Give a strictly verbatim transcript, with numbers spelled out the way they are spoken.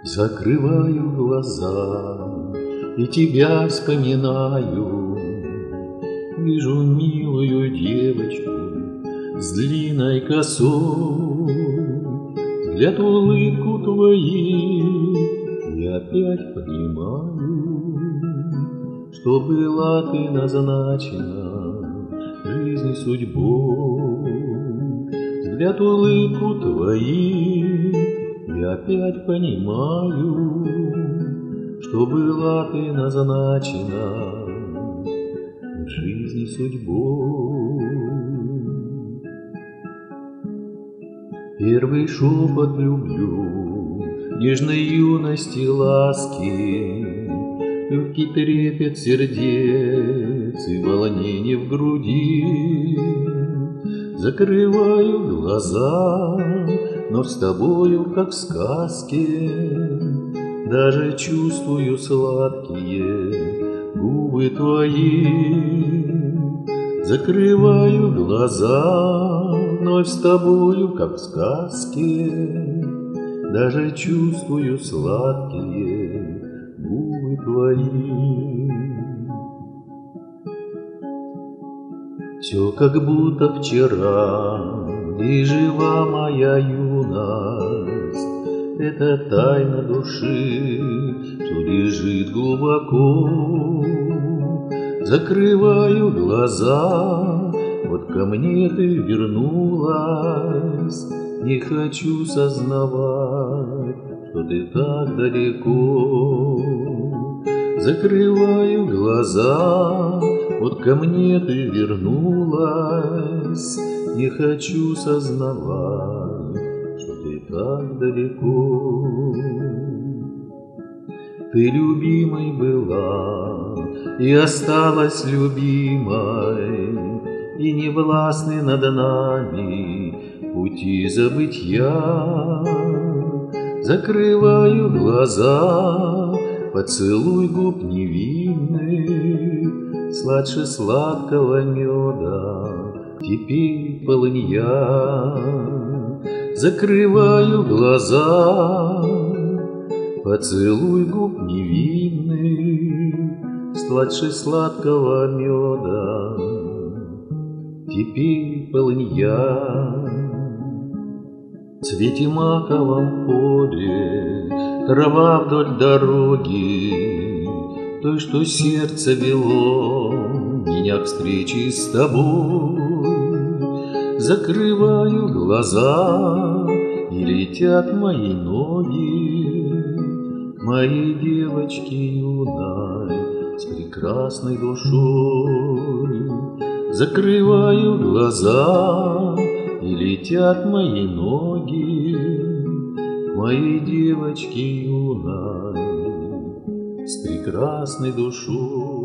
Закрываю глаза и тебя вспоминаю. Вижу милую девочку с длинной косой, взгляд, улыбку твои, и опять понимаю, что была ты назначена жизни судьбой. Взгляд, улыбку твои, и опять понимаю, что была ты назначена в жизни судьбой. Первый шепот люблю, нежной юности ласки, легкий трепет сердец и волнение в груди. Закрываю глаза, но с тобою, как в сказке, даже чувствую сладкие губы твои. Закрываю глаза, но с тобою, как в сказке, даже чувствую сладкие губы твои. Все как будто вчера, и жива моя юность. Это тайна души, что лежит глубоко. Закрываю глаза, вот ко мне ты вернулась. Не хочу сознавать, что ты так далеко. Закрываю глаза, вот ко мне ты вернулась. Не хочу сознавать, что ты так далеко. Ты любимой была и осталась любимой, и не властны над нами пути забытья. Закрываю глаза, поцелуй губ невинных, сладше сладкого меда, теперь полынья. Закрываю глаза, поцелуй губ невинных, сладше сладкого меда, теперь полынья. В цвете маковом поле трава вдоль дороги, той, что сердце вело меня к встрече с тобой. Закрываю глаза, и летят мои ноги, моей девочки юной с прекрасной душой. Закрываю глаза, и летят мои ноги, моей девочки юной с прекрасной душой.